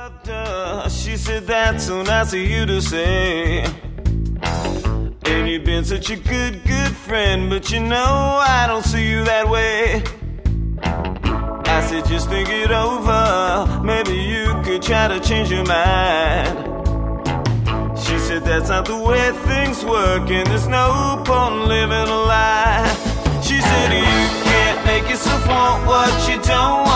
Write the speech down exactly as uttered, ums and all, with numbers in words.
loved her. She said that's so nice of you to say. And you've been such a good, good friend, but you know I don't see you that way. I said just think it over, maybe you could try to change your mind. She said that's not the way things work, and there's no point living a lie. She said you can't make yourself want what you don't